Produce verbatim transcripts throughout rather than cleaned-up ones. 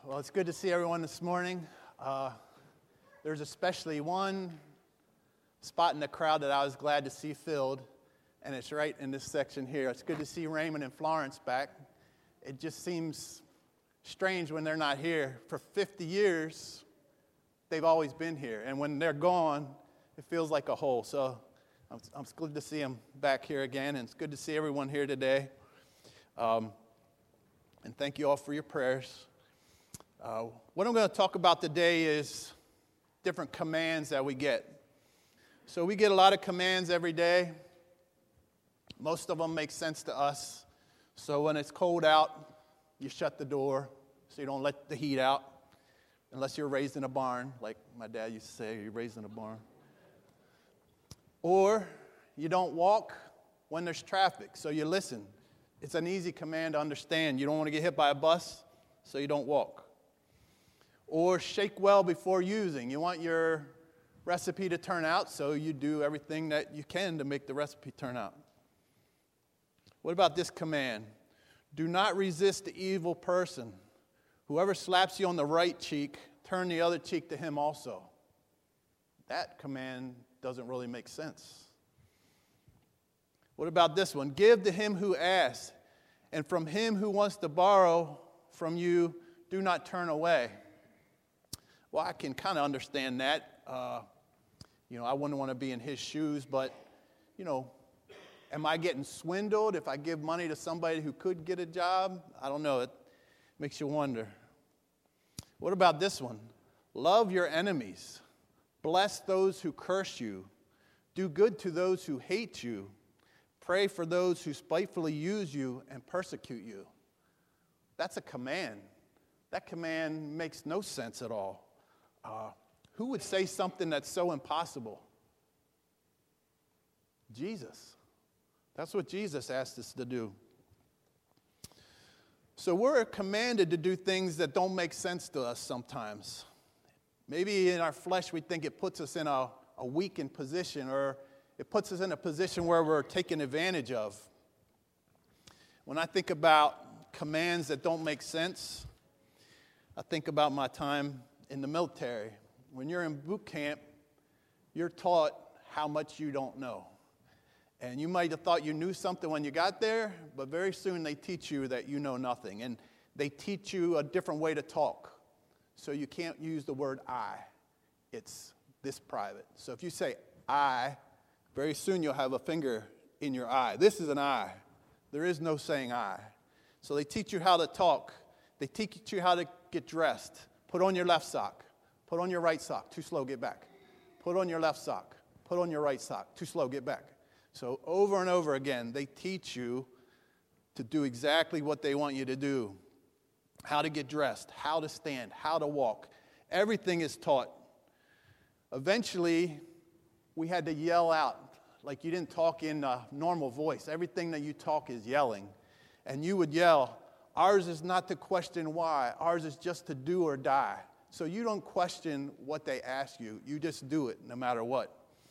Well, it's good to see everyone this morning. Uh, there's especially one spot in the crowd that I was glad to see filled, and it's right in this section here. It's good to see Raymond and Florence back. It just seems strange when they're not here. For fifty years, they've always been here, and when they're gone, it feels like a hole. So I'm, I'm good to see them back here again, and it's good to see everyone here today. Um, and thank you all for your prayers. Uh, what I'm going to talk about today is different commands that we get. So we get a lot of commands every day. Most of them make sense to us. So when it's cold out, you shut the door so you don't let the heat out, unless you're raised in a barn, like my dad used to say, you're raised in a barn. Or you don't walk when there's traffic, so you listen. It's an easy command to understand. You don't want to get hit by a bus, so you don't walk. Or shake well before using. You want your recipe to turn out, so you do everything that you can to make the recipe turn out. What about this command? Do not resist the evil person. Whoever slaps you on the right cheek, turn the other cheek to him also. That command doesn't really make sense. What about this one? Give to him who asks, and from him who wants to borrow from you, do not turn away. Well, I can kind of understand that. Uh, you know, I wouldn't want to be in his shoes, but, you know, am I getting swindled if I give money to somebody who could get a job? I don't know. It makes you wonder. What about this one? Love your enemies. Bless those who curse you. Do good to those who hate you. Pray for those who spitefully use you and persecute you. That's a command. That command makes no sense at all. Uh, who would say something that's so impossible? Jesus. That's what Jesus asked us to do. So we're commanded to do things that don't make sense to us sometimes. Maybe in our flesh we think it puts us in a, a weakened position, or it puts us in a position where we're taken advantage of. When I think about commands that don't make sense, I think about my time in the military. When you're in boot camp, you're taught how much you don't know. And you might have thought you knew something when you got there, but very soon they teach you that you know nothing. And they teach you a different way to talk. So you can't use the word I. It's this private. So if you say I, very soon you'll have a finger in your eye. This is an I. There is no saying I. So they teach you how to talk. They teach you how to get dressed. Put on your left sock. Put on your right sock. Too slow, get back. Put on your left sock. Put on your right sock. Too slow, get back. So over and over again, they teach you to do exactly what they want you to do. How to get dressed, how to stand, how to walk. Everything is taught. Eventually, we had to yell out. Like you didn't talk in a normal voice. Everything that you talk is yelling. And you would yell, ours is not to question why. Ours is just to do or die. So you don't question what they ask you. You just do it no matter what.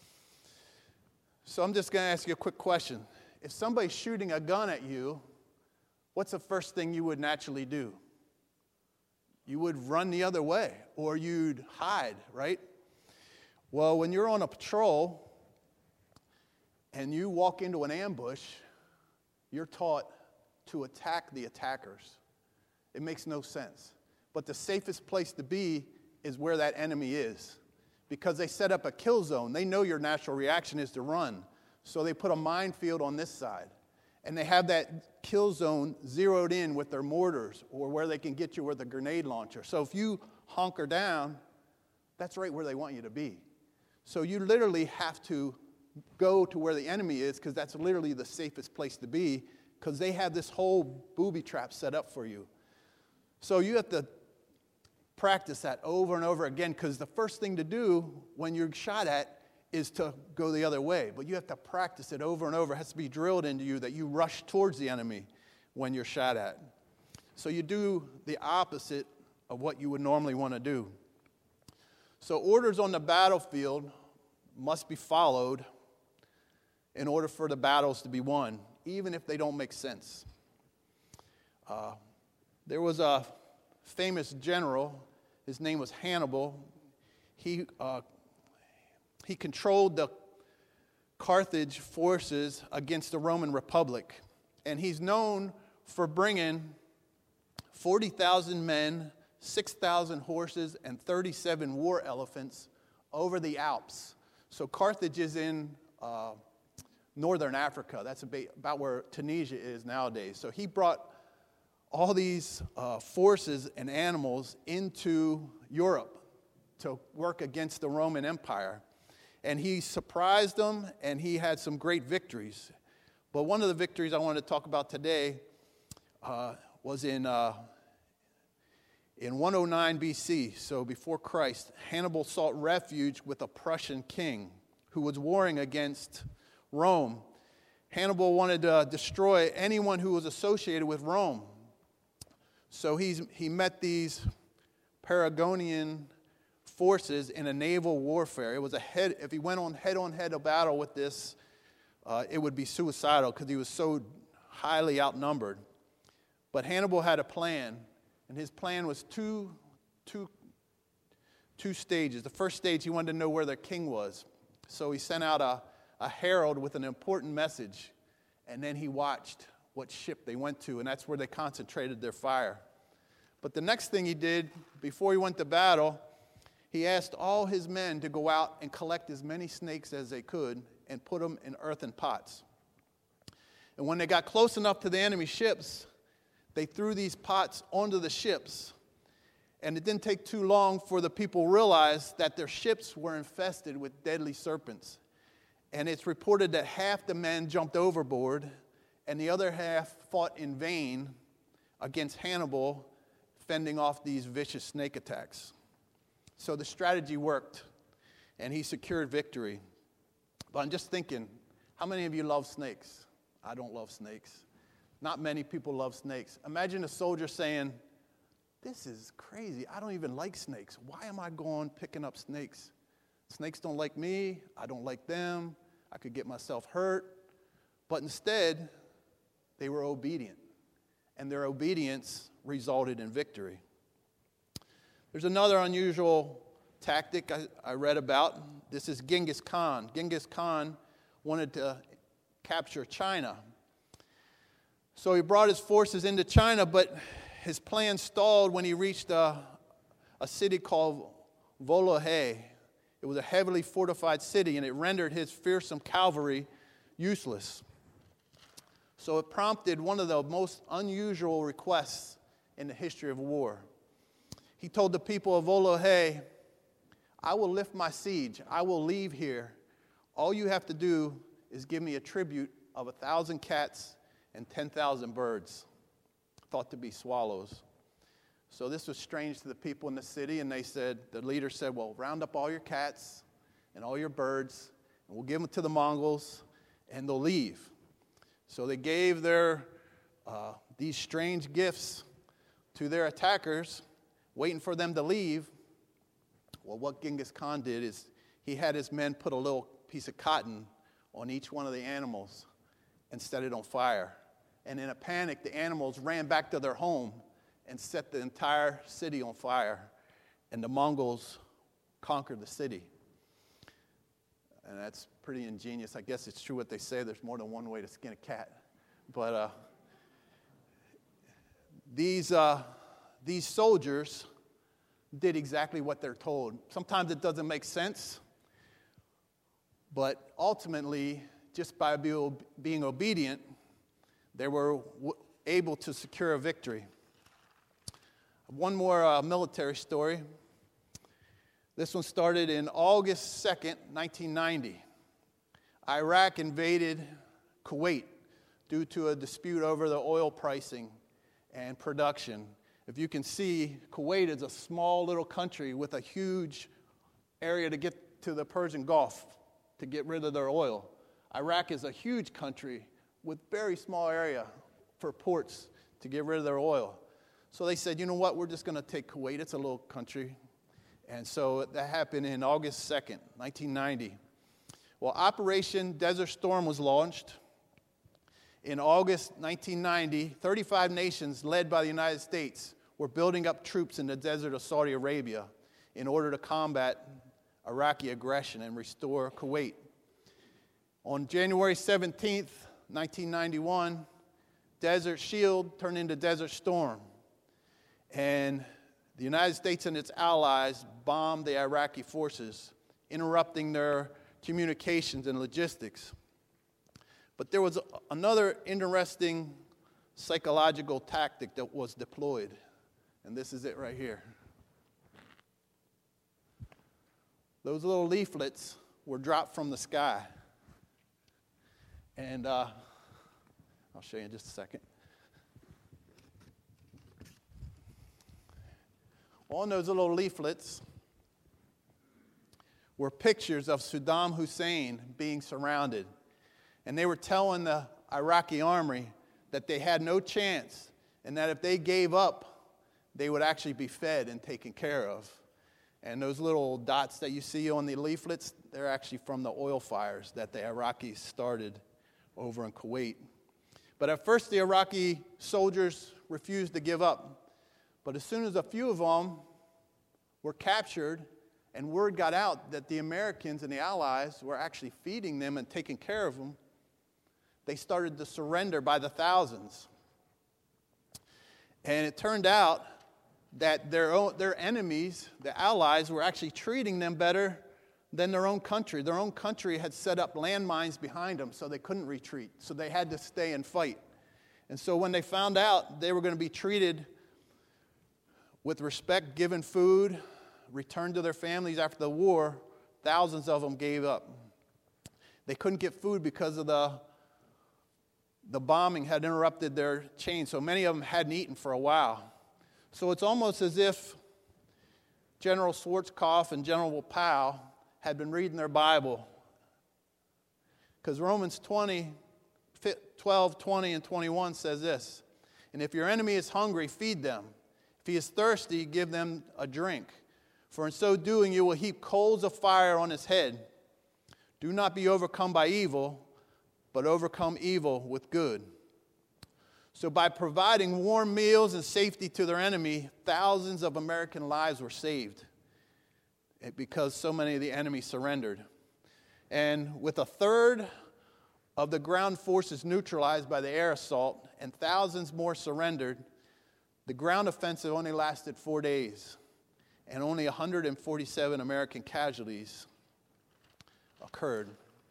So I'm just going to ask you a quick question. If somebody's shooting a gun at you, what's the first thing you would naturally do? You would run the other way, or you'd hide, right? Well, when you're on a patrol and you walk into an ambush, you're taught to attack the attackers. It makes no sense. But the safest place to be is where that enemy is, because they set up a kill zone. They know your natural reaction is to run. So they put a minefield on this side. And they have that kill zone zeroed in with their mortars, or where they can get you with a grenade launcher. So if you hunker down, that's right where they want you to be. So you literally have to go to where the enemy is, because that's literally the safest place to be, because they have this whole booby trap set up for you. So you have to practice that over and over again, because the first thing to do when you're shot at is to go the other way. But you have to practice it over and over. It has to be drilled into you that you rush towards the enemy when you're shot at. So you do the opposite of what you would normally want to do. So orders on the battlefield must be followed in order for the battles to be won, even if they don't make sense. Uh, there was a famous general. His name was Hannibal. He, uh, he controlled the Carthage forces against the Roman Republic. And he's known for bringing forty thousand men, six thousand horses, and thirty-seven war elephants over the Alps. So Carthage is in uh, northern Africa. That's about where Tunisia is nowadays. So he brought all these uh, forces and animals into Europe to work against the Roman Empire. And he surprised them, and he had some great victories. But one of the victories I want to talk about today uh, was in, uh, in one oh nine B C, so before Christ. Hannibal sought refuge with a Prussian king who was warring against Rome. Hannibal wanted to destroy anyone who was associated with Rome. So he's, he met these Paragonian forces in a naval warfare. It was a head, if he went on head-on head a battle with this, uh, it would be suicidal because he was so highly outnumbered. But Hannibal had a plan, and his plan was two, two, two stages. The first stage, he wanted to know where their king was. So he sent out a, a herald with an important message, and then he watched what ship they went to, and that's where they concentrated their fire. But the next thing he did, before he went to battle, he asked all his men to go out and collect as many snakes as they could and put them in earthen pots. And when they got close enough to the enemy ships, they threw these pots onto the ships. And it didn't take too long for the people realized that their ships were infested with deadly serpents. And it's reported that half the men jumped overboard and the other half fought in vain against Hannibal, fending off these vicious snake attacks. So the strategy worked, and he secured victory. But I'm just thinking, how many of you love snakes? I don't love snakes. Not many people love snakes. Imagine a soldier saying, this is crazy. I don't even like snakes. Why am I going picking up snakes? Snakes don't like me. I don't like them. I could get myself hurt. But instead, they were obedient, and their obedience resulted in victory. There's another unusual tactic I, I read about. This is Genghis Khan. Genghis Khan wanted to capture China. So he brought his forces into China, but his plan stalled when he reached a, a city called Volohe. It was a heavily fortified city, and it rendered his fearsome cavalry useless. So it prompted one of the most unusual requests in the history of war. He told the people of Volohe, I will lift my siege. I will leave here. All you have to do is give me a tribute of a thousand cats and ten thousand birds, thought to be swallows. So this was strange to the people in the city, and they said, the leader said, well, round up all your cats and all your birds, and we'll give them to the Mongols, and they'll leave. So they gave their uh, these strange gifts to their attackers, waiting for them to leave. Well, what Genghis Khan did is he had his men put a little piece of cotton on each one of the animals and set it on fire. And in a panic, the animals ran back to their home and set the entire city on fire. And the Mongols conquered the city. And that's pretty ingenious. I guess it's true what they say. There's more than one way to skin a cat. But uh, these... Uh, These soldiers did exactly what they're told. Sometimes it doesn't make sense, but ultimately, just by being obedient, they were able to secure a victory. One more uh, military story. This one started in August second, nineteen ninety. Iraq invaded Kuwait due to a dispute over the oil pricing and production. If you can see, Kuwait is a small little country with a huge area to get to the Persian Gulf to get rid of their oil. Iraq is a huge country with very small area for ports to get rid of their oil. So they said, you know what, we're just going to take Kuwait. It's a little country. And so that happened in August second, nineteen ninety. Well, Operation Desert Storm was launched. In August nineteen ninety, thirty-five nations led by the United States were building up troops in the desert of Saudi Arabia in order to combat Iraqi aggression and restore Kuwait. On January seventeenth, nineteen ninety-one, Desert Shield turned into Desert Storm, and the United States and its allies bombed the Iraqi forces, interrupting their communications and logistics. But there was another interesting psychological tactic that was deployed, and this is it right here. Those little leaflets were dropped from the sky, and uh, I'll show you in just a second. On those little leaflets were pictures of Saddam Hussein being surrounded. And they were telling the Iraqi army that they had no chance and that if they gave up, they would actually be fed and taken care of. And those little dots that you see on the leaflets, they're actually from the oil fires that the Iraqis started over in Kuwait. But at first, the Iraqi soldiers refused to give up. But as soon as a few of them were captured and word got out that the Americans and the Allies were actually feeding them and taking care of them, they started to surrender by the thousands. And it turned out that their own, their enemies, the Allies, were actually treating them better than their own country. Their own country had set up landmines behind them so they couldn't retreat. So they had to stay and fight. And so when they found out they were going to be treated with respect, given food, returned to their families after the war, thousands of them gave up. They couldn't get food because of the, the bombing had interrupted their chain, so many of them hadn't eaten for a while. So it's almost as if General Schwarzkopf and General Powell had been reading their Bible. Because Romans twenty, twelve, twenty, and twenty-one says this, "And if your enemy is hungry, feed them. If he is thirsty, give them a drink. For in so doing, you will heap coals of fire on his head. Do not be overcome by evil, but overcome evil with good." So by providing warm meals and safety to their enemy, thousands of American lives were saved because so many of the enemy surrendered. And with a third of the ground forces neutralized by the air assault and thousands more surrendered, the ground offensive only lasted four days, and only one hundred forty-seven American casualties occurred.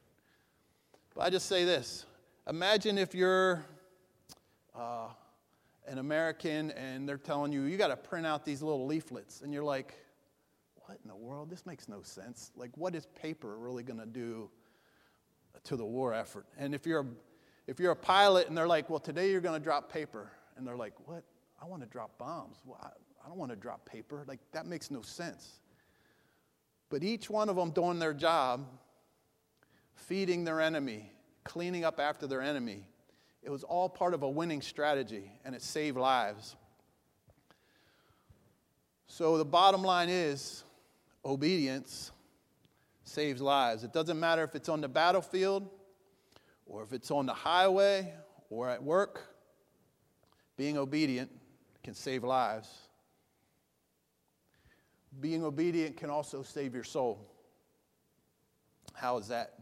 But I just say this. Imagine if you're uh, an American and they're telling you, you got to print out these little leaflets. And you're like, what in the world? This makes no sense. Like, what is paper really going to do to the war effort? And if you're, a, if you're a pilot and they're like, well, today you're going to drop paper. And they're like, what? I want to drop bombs. Well, I, I don't want to drop paper. Like, that makes no sense. But each one of them doing their job, feeding their enemy, cleaning up after their enemy, it was all part of a winning strategy, and it saved lives. So the bottom line is, obedience saves lives. It doesn't matter if it's on the battlefield, or if it's on the highway, or at work. Being obedient can save lives. Being obedient can also save your soul. How is that?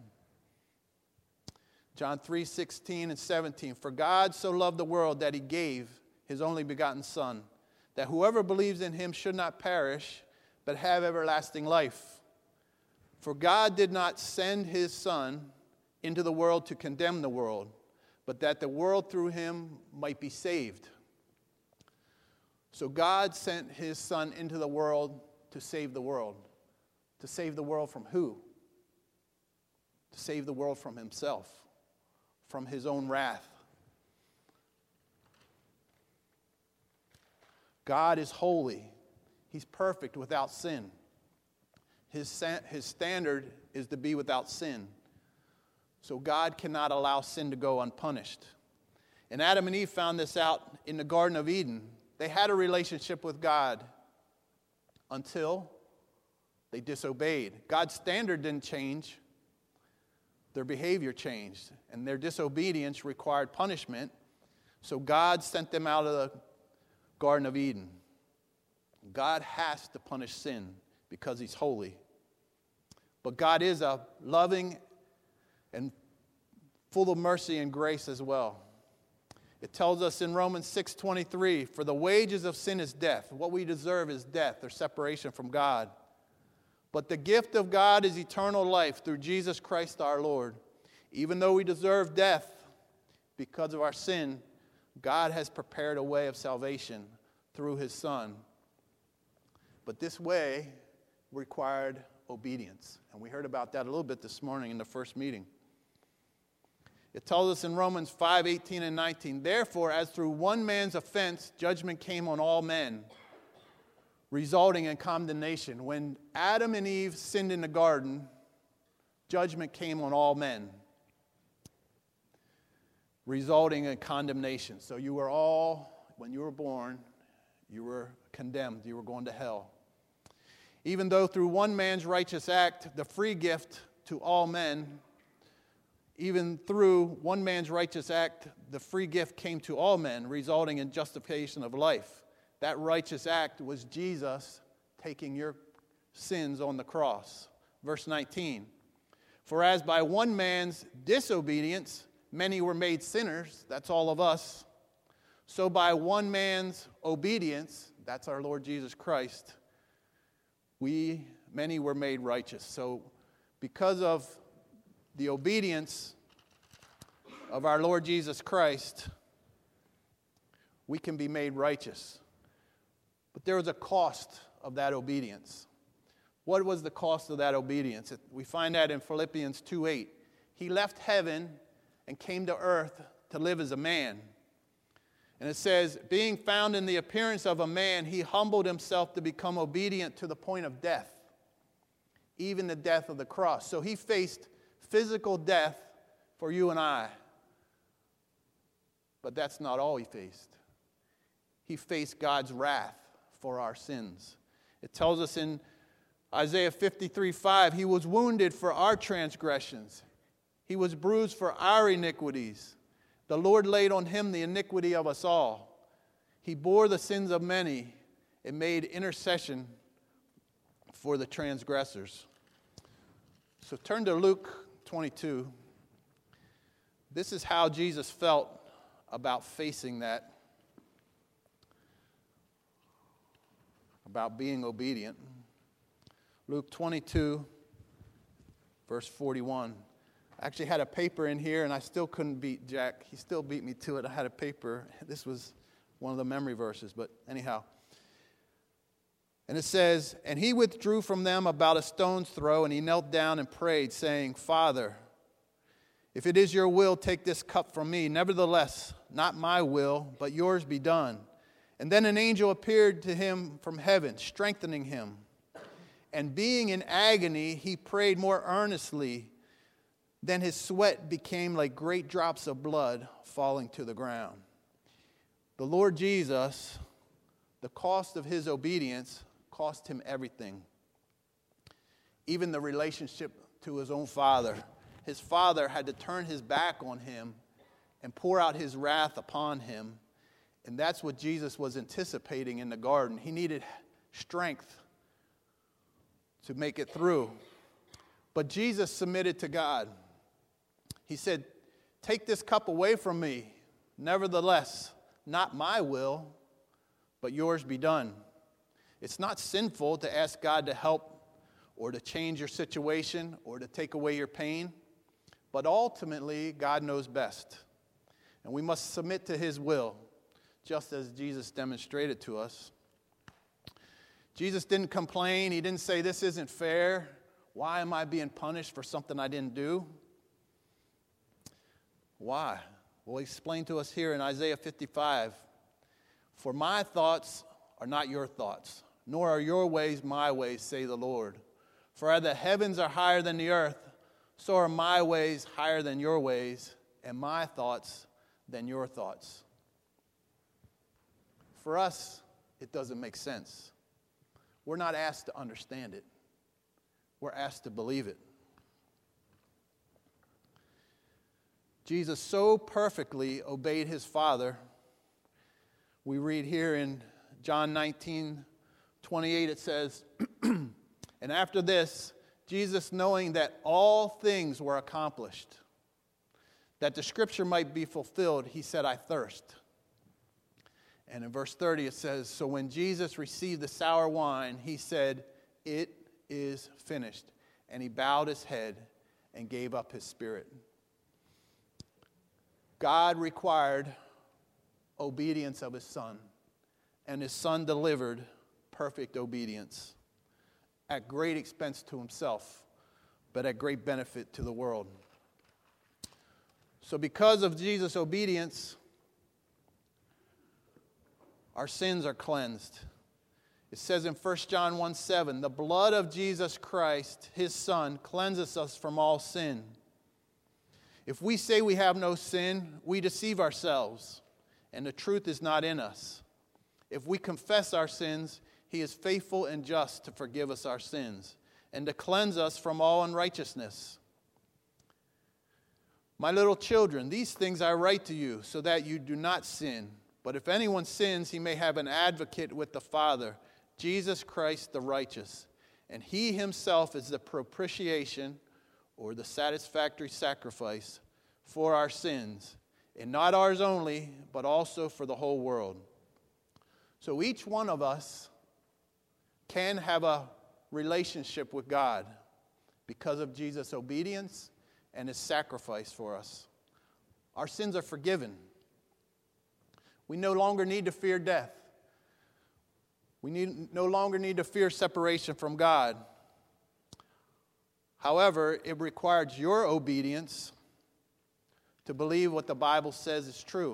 John three, sixteen and seventeen. "For God so loved the world that he gave his only begotten Son, that whoever believes in him should not perish, but have everlasting life. For God did not send his Son into the world to condemn the world, but that the world through him might be saved." So God sent his Son into the world to save the world. To save the world from who? To save the world from himself, from his own wrath. God is holy. He's perfect without sin. His, his standard is to be without sin. So God cannot allow sin to go unpunished. And Adam and Eve found this out in the Garden of Eden. They had a relationship with God until they disobeyed. God's standard didn't change. Their behavior changed, and their disobedience required punishment. So God sent them out of the Garden of Eden. God has to punish sin because he's holy. But God is a loving and full of mercy and grace as well. It tells us in Romans six twenty-three, for the wages of sin is death. What we deserve is death or separation from God. But the gift of God is eternal life through Jesus Christ our Lord. Even though we deserve death because of our sin, God has prepared a way of salvation through his Son. But this way required obedience. And we heard about that a little bit this morning in the first meeting. It tells us in Romans five eighteen and nineteen, therefore, as through one man's offense, judgment came on all men, resulting in condemnation. When Adam and Eve sinned in the garden, judgment came on all men, resulting in condemnation. So you were all, when you were born, you were condemned. You were going to hell. Even though through one man's righteous act, the free gift to all men, even through one man's righteous act, the free gift came to all men, resulting in justification of life. That righteous act was Jesus taking your sins on the cross. Verse nineteen, for as by one man's disobedience many were made sinners, that's all of us, so by one man's obedience, that's our Lord Jesus Christ, we, many were made righteous. So because of the obedience of our Lord Jesus Christ, we can be made righteous. But there was a cost of that obedience. What was the cost of that obedience? We find that in Philippians two eight. He left heaven and came to earth to live as a man. And it says, being found in the appearance of a man, he humbled himself to become obedient to the point of death, even the death of the cross. So he faced physical death for you and I. But that's not all he faced. He faced God's wrath for our sins. It tells us in Isaiah fifty-three five, he was wounded for our transgressions. He was bruised for our iniquities. The Lord laid on him the iniquity of us all. He bore the sins of many and made intercession for the transgressors. So turn to Luke twenty-two. This is how Jesus felt about facing that, about being obedient. Luke twenty-two, verse forty-one. I actually had a paper in here, and I still couldn't beat Jack. He still beat me to it. I had a paper. This was one of the memory verses, but anyhow. And it says, and he withdrew from them about a stone's throw, and he knelt down and prayed, saying, Father, if it is your will, take this cup from me. Nevertheless, not my will, but yours be done. And then an angel appeared to him from heaven, strengthening him. And being in agony, he prayed more earnestly. Then his sweat became like great drops of blood falling to the ground. The Lord Jesus, the cost of his obedience cost him everything. Even the relationship to his own father. His father had to turn his back on him and pour out his wrath upon him. And that's what Jesus was anticipating in the garden. He needed strength to make it through. But Jesus submitted to God. He said, take this cup away from me. Nevertheless, not my will, but yours be done. It's not sinful to ask God to help or to change your situation or to take away your pain. But ultimately, God knows best. And we must submit to his will, just as Jesus demonstrated to us. Jesus didn't complain. He didn't say, this isn't fair. Why am I being punished for something I didn't do? Why? Well, he explained to us here in Isaiah fifty-five, for my thoughts are not your thoughts, nor are your ways my ways, say the Lord. For as the heavens are higher than the earth, so are my ways higher than your ways, and my thoughts than your thoughts. For us, it doesn't make sense. We're not asked to understand it. We're asked to believe it. Jesus so perfectly obeyed his Father. We read here in John nineteen, twenty-eight, it says, and after this, Jesus, knowing that all things were accomplished, that the scripture might be fulfilled, he said, I thirst. And in verse thirty, it says, so when Jesus received the sour wine, he said, it is finished. And he bowed his head and gave up his spirit. God required obedience of his Son, and his Son delivered perfect obedience at great expense to himself, but at great benefit to the world. So because of Jesus' obedience, our sins are cleansed. It says in First John one seven, the blood of Jesus Christ, his Son, cleanses us from all sin. If we say we have no sin, we deceive ourselves, and the truth is not in us. If we confess our sins, he is faithful and just to forgive us our sins and to cleanse us from all unrighteousness. My little children, these things I write to you so that you do not sin. But if anyone sins, he may have an advocate with the Father, Jesus Christ the righteous. And he himself is the propitiation, or the satisfactory sacrifice, for our sins. And not ours only, but also for the whole world. So each one of us can have a relationship with God because of Jesus' obedience and his sacrifice for us. Our sins are forgiven. We no longer need to fear death. We need, no longer need to fear separation from God. However, it requires your obedience to believe what the Bible says is true.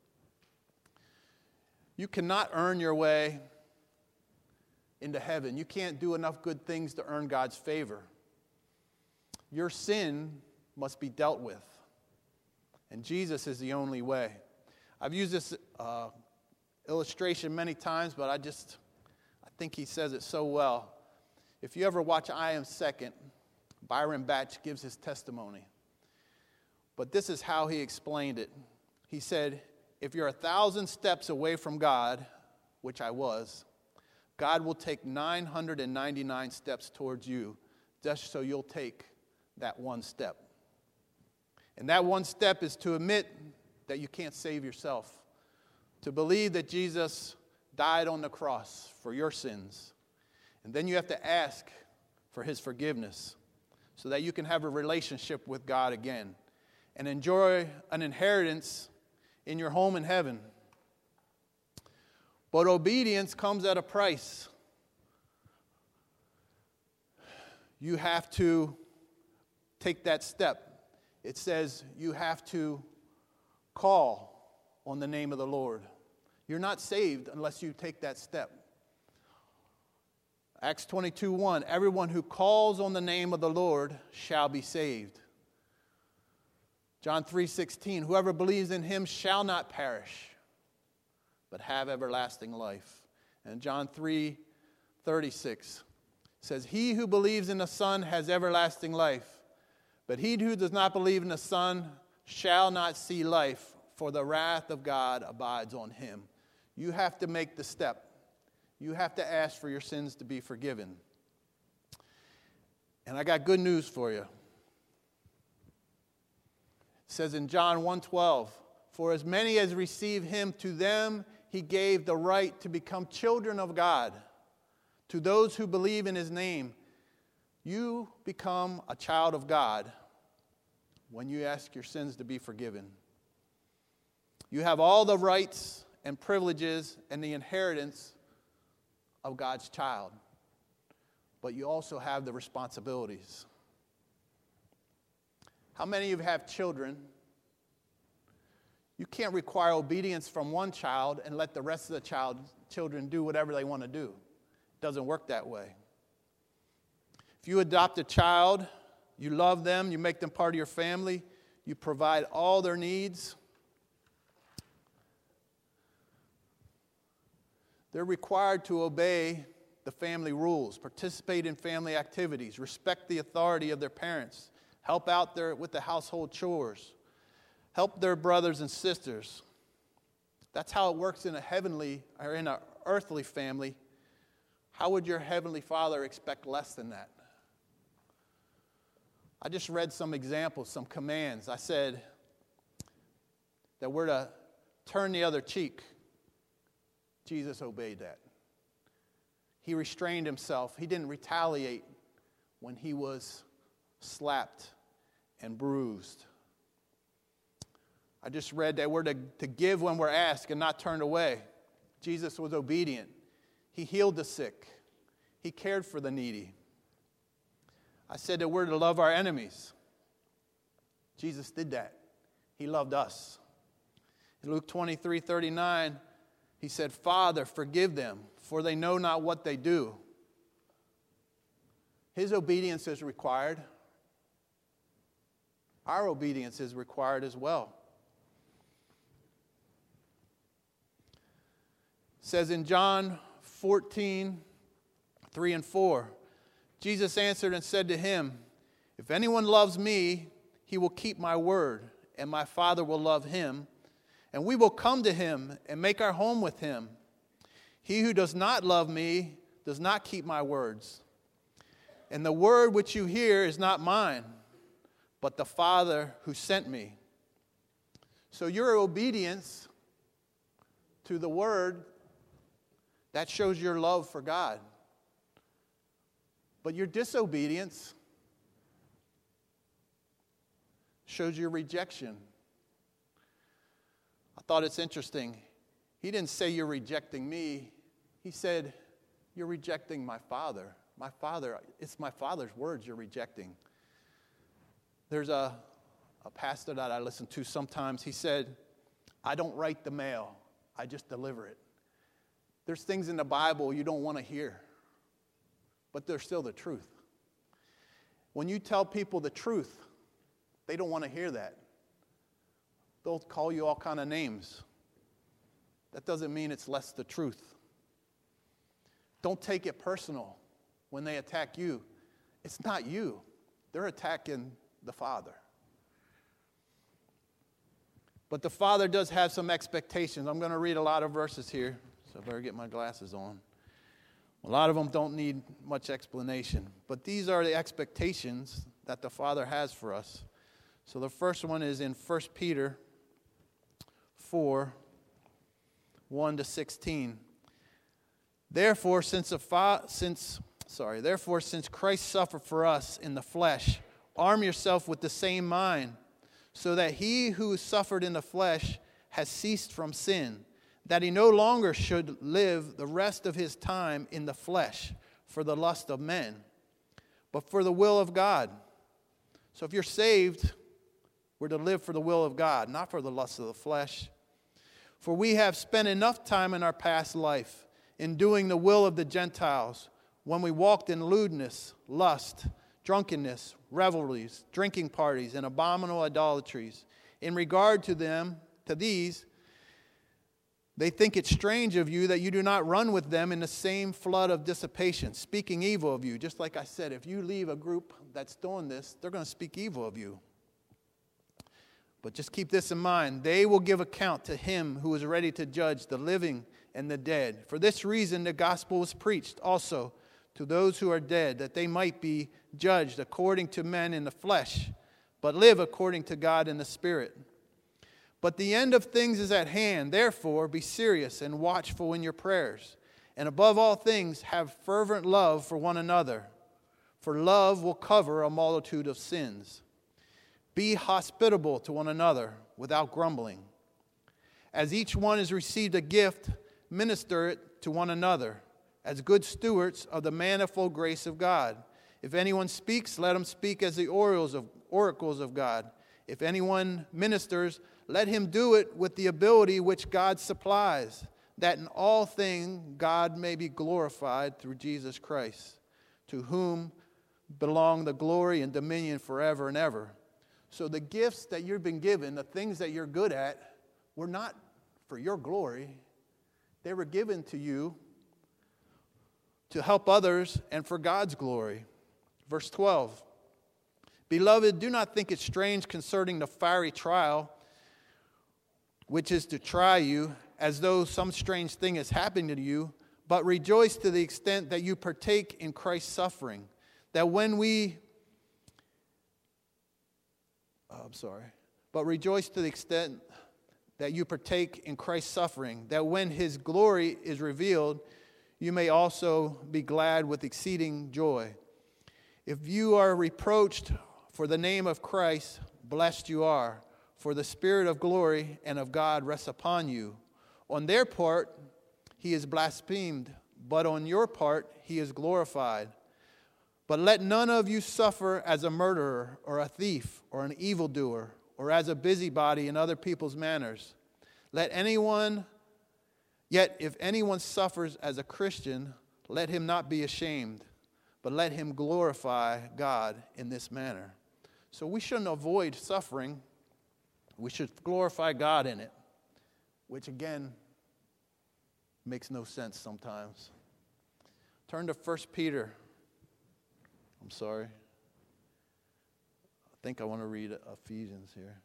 You cannot earn your way into heaven. You can't do enough good things to earn God's favor. Your sin must be dealt with. And Jesus is the only way. I've used this uh, illustration many times, but I just, I think he says it so well. If you ever watch I Am Second, Byron Batch gives his testimony. But this is how he explained it. He said, if you're a thousand steps away from God, which I was, God will take nine hundred ninety-nine steps towards you just so you'll take that one step. And that one step is to admit that you can't save yourself, to believe that Jesus died on the cross for your sins. And then you have to ask for his forgiveness so that you can have a relationship with God again and enjoy an inheritance in your home in heaven. But obedience comes at a price. You have to take that step. It says you have to call on the name of the Lord. You're not saved unless you take that step. Acts twenty-two one, everyone who calls on the name of the Lord shall be saved. John three sixteen, whoever believes in him shall not perish, but have everlasting life. And John three thirty-six says, he who believes in the Son has everlasting life, but he who does not believe in the Son shall not see life, for the wrath of God abides on him. You have to make the step. You have to ask for your sins to be forgiven. And I got good news for you. It says in John one twelve, for as many as receive him, to them he gave the right to become children of God. To those who believe in his name, you become a child of God when you ask your sins to be forgiven. You have all the rights and privileges and the inheritance of God's child, but you also have the responsibilities. How many of you have children? You can't require obedience from one child and let the rest of the child, children do whatever they want to do. It doesn't work that way. If you adopt a child, you love them, you make them part of your family, you provide all their needs. They're required to obey the family rules, participate in family activities, respect the authority of their parents, help out their, with the household chores, help their brothers and sisters. That's how it works in a heavenly or in an earthly family. how would your Heavenly Father expect less than that? I just read some examples, some commands. I said that we're to turn the other cheek. Jesus obeyed that. He restrained himself. He didn't retaliate when he was slapped and bruised. I just read that we're to, to give when we're asked and not turned away. Jesus was obedient. He healed the sick. He cared for the needy. I said that we're to love our enemies. Jesus did that. He loved us. In Luke twenty-three thirty-nine, he said, Father, forgive them, for they know not what they do. His obedience is required. Our obedience is required as well. It says in John fourteen, three and four, Jesus answered and said to him, if anyone loves me, he will keep my word, and my Father will love him, and we will come to him and make our home with him. He who does not love me does not keep my words. And the word which you hear is not mine, but the Father who sent me. So your obedience to the word, that shows your love for God. But your disobedience shows your rejection. I thought it's interesting. He didn't say you're rejecting me. He said you're rejecting my Father. My Father, it's my Father's words you're rejecting. There's a, a pastor that I listen to sometimes. He said, I don't write the mail. I just deliver it. There's things in the Bible you don't want to hear, but they're still the truth. When you tell people the truth, they don't want to hear that. They'll call you all kind of names. That doesn't mean it's less the truth. Don't take it personal when they attack you. It's not you. They're attacking the Father. But the Father does have some expectations. I'm going to read a lot of verses here, so I better get my glasses on. A lot of them don't need much explanation. But these are the expectations that the Father has for us. So the first one is in First Peter four, one to sixteen. Therefore, since a fa- since sorry, therefore, since Christ suffered for us in the flesh, arm yourself with the same mind, so that he who suffered in the flesh has ceased from sin, that he no longer should live the rest of his time in the flesh for the lust of men, but for the will of God. So if you're saved, we're to live for the will of God, not for the lust of the flesh. For we have spent enough time in our past life in doing the will of the Gentiles, when we walked in lewdness, lust, drunkenness, revelries, drinking parties, and abominable idolatries. In regard to them, to these, they think it strange of you that you do not run with them in the same flood of dissipation, speaking evil of you. Just like I said, if you leave a group that's doing this, they're going to speak evil of you. But just keep this in mind. They will give account to him who is ready to judge the living and the dead. For this reason, the gospel was preached also to those who are dead, that they might be judged according to men in the flesh, but live according to God in the Spirit. But the end of things is at hand. Therefore, be serious and watchful in your prayers. And above all things, have fervent love for one another, for love will cover a multitude of sins. Be hospitable to one another without grumbling. As each one has received a gift, minister it to one another, as good stewards of the manifold grace of God. If anyone speaks, let him speak as the oracles of, oracles of God. If anyone ministers, let him do it with the ability which God supplies, that in all things God may be glorified through Jesus Christ, to whom belong the glory and dominion forever and ever. So the gifts that you've been given, the things that you're good at, were not for your glory. They were given to you to help others and for God's glory. Verse twelve. Beloved, do not think it strange concerning the fiery trial, which is to try you, as though some strange thing is happening to you, but rejoice to the extent that you partake in Christ's suffering, that when we, oh, I'm sorry, but rejoice to the extent that you partake in Christ's suffering, that when his glory is revealed, you may also be glad with exceeding joy. If you are reproached for the name of Christ, blessed you are, for the Spirit of glory and of God rests upon you. On their part, he is blasphemed, but on your part, he is glorified. But let none of you suffer as a murderer or a thief or an evildoer or as a busybody in other people's manners. Let anyone, yet if anyone suffers as a Christian, let him not be ashamed, but let him glorify God in this manner. So we shouldn't avoid suffering. We should glorify God in it, which again makes no sense sometimes. Turn to First Peter. I'm sorry. I think I want to read Ephesians here.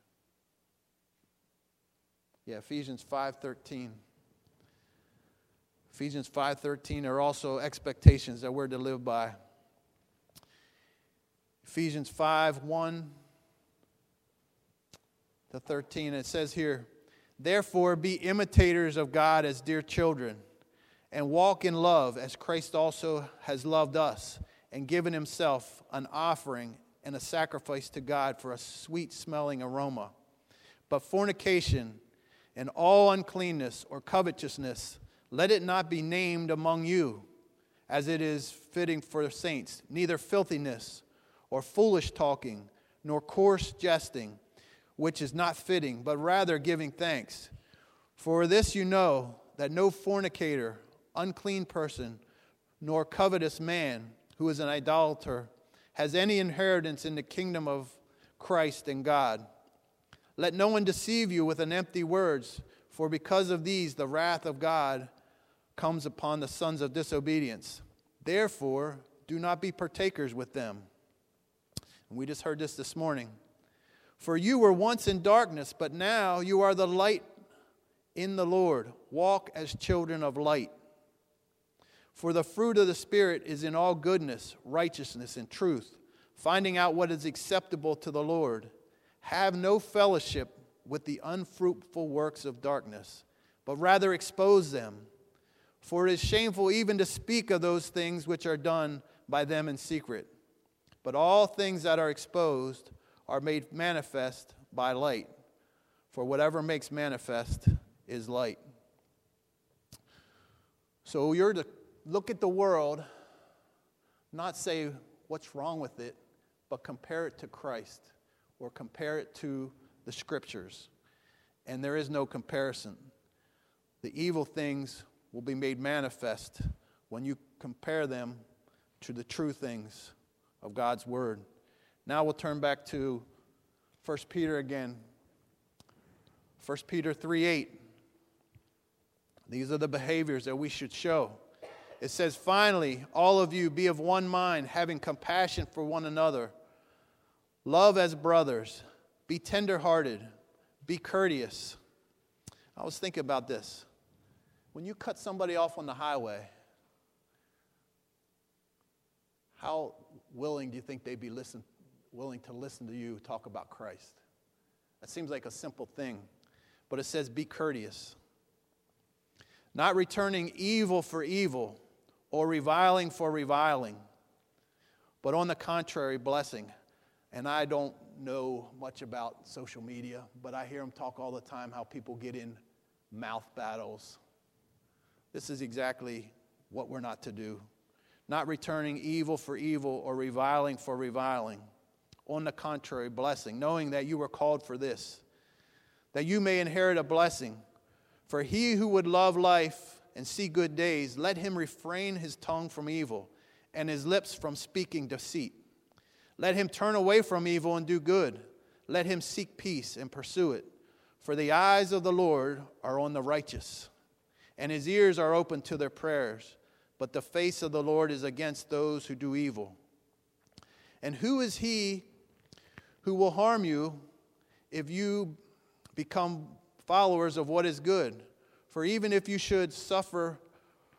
Yeah, Ephesians five thirteen. Ephesians five thirteen are also expectations that we're to live by. Ephesians five one to thirteen, it says here, therefore be imitators of God as dear children, and walk in love as Christ also has loved us, and given himself an offering and a sacrifice to God for a sweet-smelling aroma. But fornication and all uncleanness or covetousness, let it not be named among you, as it is fitting for the saints, neither filthiness or foolish talking, nor coarse jesting, which is not fitting, but rather giving thanks. For this you know, that no fornicator, unclean person, nor covetous man, who is an idolater, has any inheritance in the kingdom of Christ and God. Let no one deceive you with an empty words, for because of these the wrath of God comes upon the sons of disobedience. Therefore, do not be partakers with them. And we just heard this this morning. For you were once in darkness, but now you are the light in the Lord. Walk as children of light. For the fruit of the Spirit is in all goodness, righteousness, and truth, finding out what is acceptable to the Lord. Have no fellowship with the unfruitful works of darkness, but rather expose them. For it is shameful even to speak of those things which are done by them in secret. But all things that are exposed are made manifest by light. For whatever makes manifest is light. So you're to look at the world, not say what's wrong with it, but compare it to Christ or compare it to the Scriptures. And there is no comparison. The evil things will be made manifest when you compare them to the true things of God's Word. Now we'll turn back to First Peter again. First Peter three eight. These are the behaviors that we should show. It says, finally, all of you be of one mind, having compassion for one another. Love as brothers. Be tenderhearted. Be courteous. I was thinking about this. When you cut somebody off on the highway, how willing do you think they'd be listen, willing to listen to you talk about Christ? That seems like a simple thing. But it says, be courteous. Not returning evil for evil, or reviling for reviling, but on the contrary, blessing. And I don't know much about social media, but I hear them talk all the time how people get in mouth battles. This is exactly what we're not to do. Not returning evil for evil or reviling for reviling. On the contrary, blessing, knowing that you were called for this, that you may inherit a blessing. For he who would love life and see good days, let him refrain his tongue from evil and his lips from speaking deceit. Let him turn away from evil and do good. Let him seek peace and pursue it. For the eyes of the Lord are on the righteous, and his ears are open to their prayers. But the face of the Lord is against those who do evil. And who is he who will harm you if you become followers of what is good? For even if you should suffer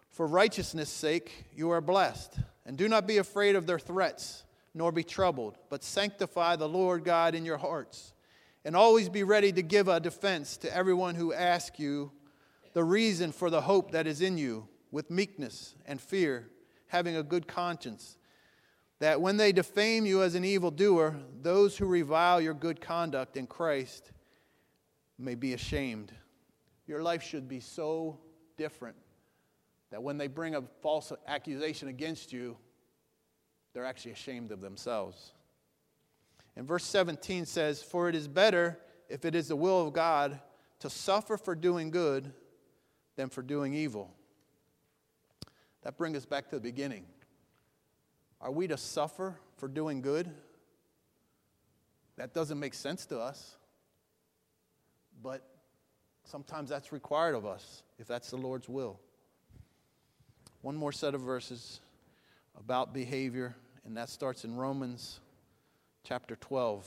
For righteousness' sake you are blessed. And do not be afraid of their threats, nor be troubled, but sanctify the Lord God in your hearts. And always be ready to give a defense to everyone who asks you the reason for the hope that is in you, with meekness and fear, having a good conscience, that when they defame you as an evildoer, those who revile your good conduct in Christ may be ashamed. Your life should be so different that when they bring a false accusation against you, they're actually ashamed of themselves. And verse seventeen says, "For it is better, if it is the will of God, to suffer for doing good than for doing evil." That brings us back to the beginning. Are we to suffer for doing good? That doesn't make sense to us. But sometimes that's required of us, if that's the Lord's will. One more set of verses about behavior, and that starts in Romans chapter twelve.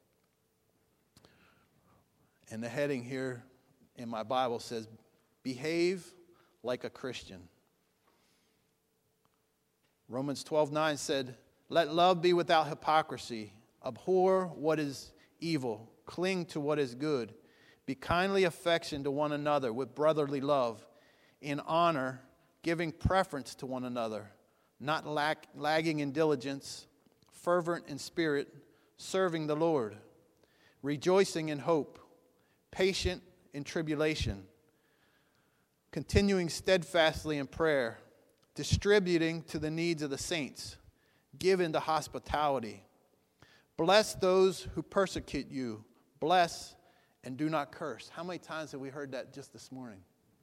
And the heading here in my Bible says, "Behave like a Christian." Romans twelve nine said, "Let love be without hypocrisy. Abhor what is evil. Cling to what is good. Be kindly affectioned to one another with brotherly love, in honor, giving preference to one another, not lack, lagging in diligence, fervent in spirit, serving the Lord, rejoicing in hope, patient in tribulation, continuing steadfastly in prayer, distributing to the needs of the saints, given to hospitality. Bless those who persecute you. Bless and do not curse." How many times have we heard that just this morning?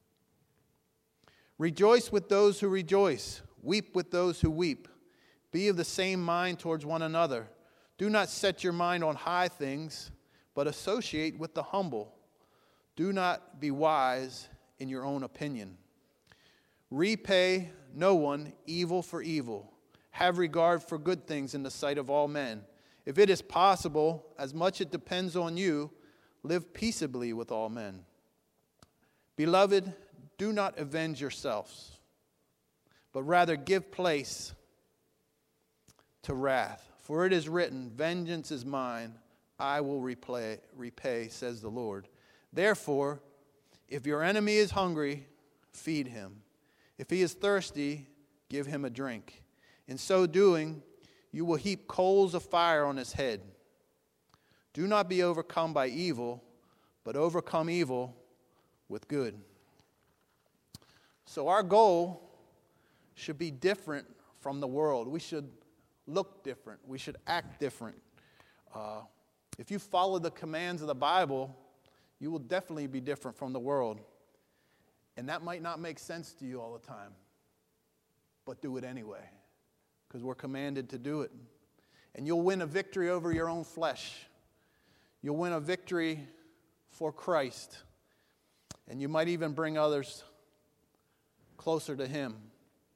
"Rejoice with those who rejoice. Weep with those who weep. Be of the same mind towards one another. Do not set your mind on high things, but associate with the humble. Do not be wise in your own opinion. Repay no one evil for evil. Have regard for good things in the sight of all men. If it is possible, as much it depends on you, live peaceably with all men. Beloved, do not avenge yourselves, but rather give place to wrath. For it is written, 'Vengeance is mine, I will repay, repay, says the Lord.' Therefore, if your enemy is hungry, feed him. If he is thirsty, give him a drink. In so doing, you will heap coals of fire on his head. Do not be overcome by evil, but overcome evil with good." So our goal should be different from the world. We should look different. We should act different. Uh, if you follow the commands of the Bible, you will definitely be different from the world. And that might not make sense to you all the time, but do it anyway, because we're commanded to do it. And you'll win a victory over your own flesh. You'll win a victory for Christ. And you might even bring others closer to Him.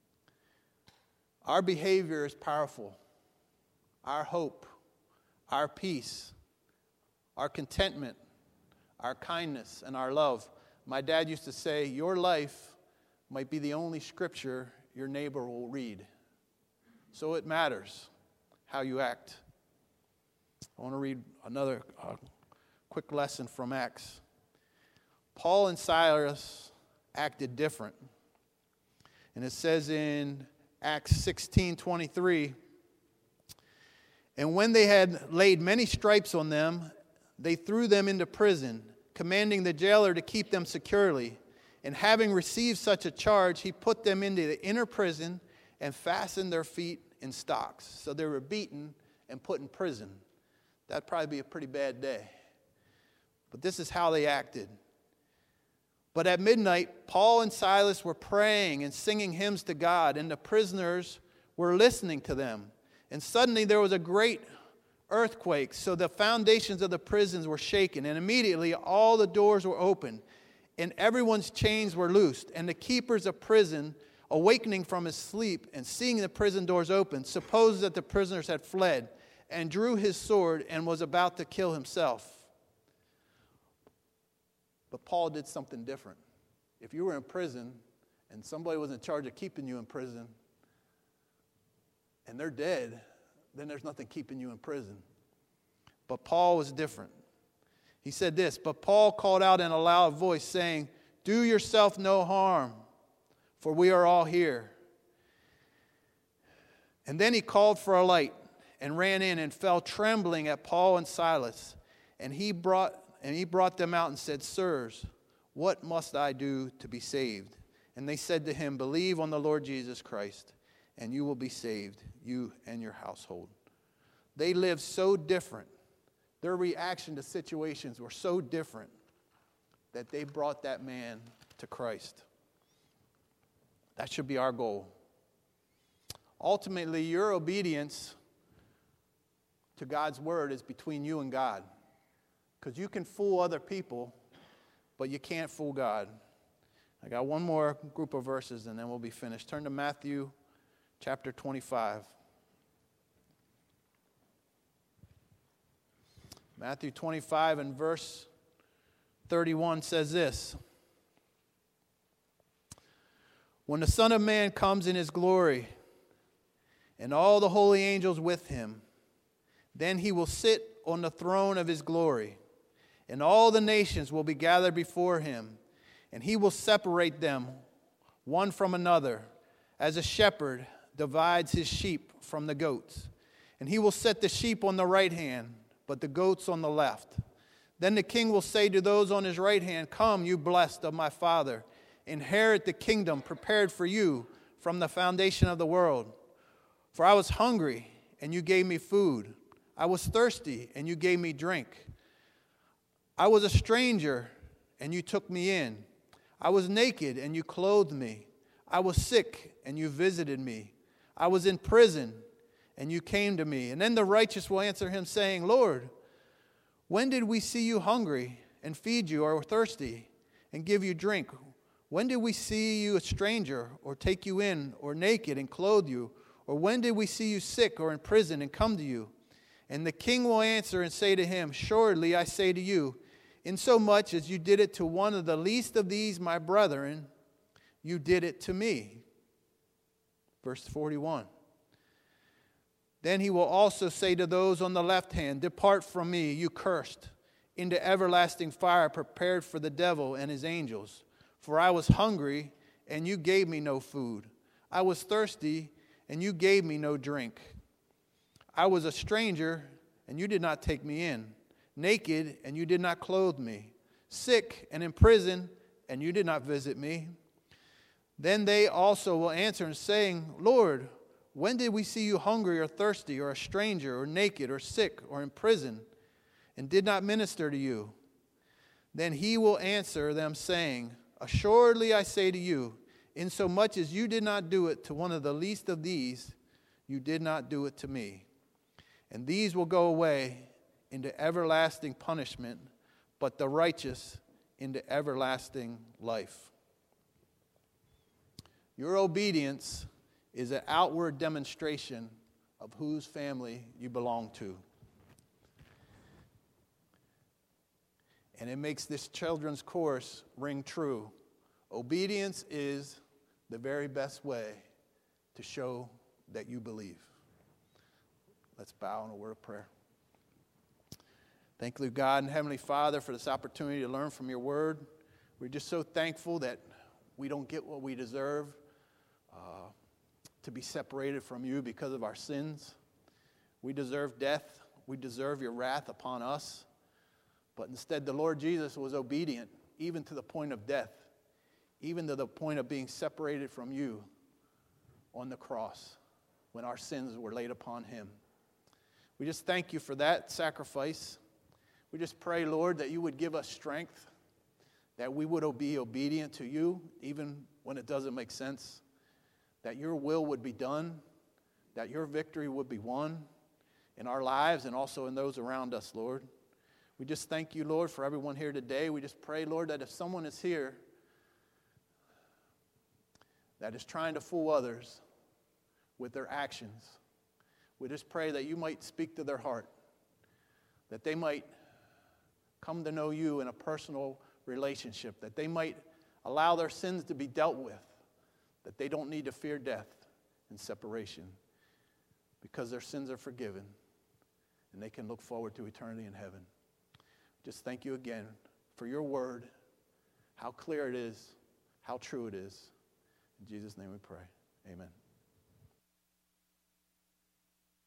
Our behavior is powerful. Our hope, our peace, our contentment, our kindness, and our love. My dad used to say, your life might be the only scripture your neighbor will read. So it matters how you act. I want to read another uh, quick lesson from Acts. Paul and Silas acted different. And it says in Acts sixteen twenty-three, "And when they had laid many stripes on them, they threw them into prison, commanding the jailer to keep them securely. And having received such a charge, he put them into the inner prison and fastened their feet in stocks." So they were beaten and put in prison. That'd probably be a pretty bad day. But this is how they acted. "But at midnight, Paul and Silas were praying and singing hymns to God, and the prisoners were listening to them. And suddenly there was a great earthquake, so the foundations of the prisons were shaken, and immediately all the doors were opened, and everyone's chains were loosed. And the keepers of prison, awakening from his sleep and seeing the prison doors open, supposed that the prisoners had fled, and drew his sword and was about to kill himself. But Paul did something different. If you were in prison and somebody was in charge of keeping you in prison, and they're dead, then there's nothing keeping you in prison. But Paul was different. He said this, "But Paul called out in a loud voice, saying, 'Do yourself no harm, for we are all here.' And then he called for a light and ran in and fell trembling at Paul and Silas. And he brought and he brought them out and said, 'Sirs, what must I do to be saved?' And they said to him, 'Believe on the Lord Jesus Christ, and you will be saved, you and your household.'" They lived so different. Their reaction to situations were so different that they brought that man to Christ. That should be our goal. Ultimately, your obedience to God's word is between you and God. Because you can fool other people, but you can't fool God. I got one more group of verses and then we'll be finished. Turn to Matthew chapter twenty-five. Matthew twenty-five and verse thirty-one says this. "When the Son of Man comes in his glory, and all the holy angels with him, then he will sit on the throne of his glory, and all the nations will be gathered before him, and he will separate them one from another, as a shepherd divides his sheep from the goats. And he will set the sheep on the right hand, but the goats on the left. Then the king will say to those on his right hand, 'Come, you blessed of my Father, inherit the kingdom prepared for you from the foundation of the world. For I was hungry, and you gave me food. I was thirsty, and you gave me drink. I was a stranger, and you took me in. I was naked, and you clothed me. I was sick, and you visited me. I was in prison, and you came to me.' And then the righteous will answer him, saying, 'Lord, when did we see you hungry and feed you, or thirsty and give you drink? When did we see you a stranger, or take you in, or naked and clothe you? Or when did we see you sick or in prison and come to you?' And the king will answer and say to him, 'Surely I say to you, insomuch as you did it to one of the least of these my brethren, you did it to me.'" Verse forty-one. "Then he will also say to those on the left hand, 'Depart from me, you cursed, into everlasting fire prepared for the devil and his angels. For I was hungry, and you gave me no food. I was thirsty, and you gave me no drink. I was a stranger, and you did not take me in. Naked, and you did not clothe me. Sick and in prison, and you did not visit me.' Then they also will answer and saying, 'Lord, when did we see you hungry or thirsty, or a stranger, or naked, or sick, or in prison, and did not minister to you?' Then he will answer them, saying, 'Assuredly I say to you, insomuch as you did not do it to one of the least of these, you did not do it to me.' And these will go away into everlasting punishment, but the righteous into everlasting life." Your obedience is an outward demonstration of whose family you belong to. And it makes this children's chorus ring true. Obedience is the very best way to show that you believe. Let's bow in a word of prayer. Thank you, God and Heavenly Father, for this opportunity to learn from your word. We're just so thankful that we don't get what we deserve, uh, to be separated from you because of our sins. We deserve death. We deserve your wrath upon us. But instead, the Lord Jesus was obedient, even to the point of death, even to the point of being separated from you on the cross when our sins were laid upon him. We just thank you for that sacrifice. We just pray, Lord, that you would give us strength, that we would be obedient to you, even when it doesn't make sense, that your will would be done, that your victory would be won in our lives and also in those around us, Lord. We just thank you, Lord, for everyone here today. We just pray, Lord, that if someone is here that is trying to fool others with their actions, we just pray that you might speak to their heart, that they might come to know you in a personal relationship, that they might allow their sins to be dealt with, that they don't need to fear death and separation because their sins are forgiven and they can look forward to eternity in heaven. Just thank you again for your word, how clear it is, how true it is. In Jesus' name we pray. Amen.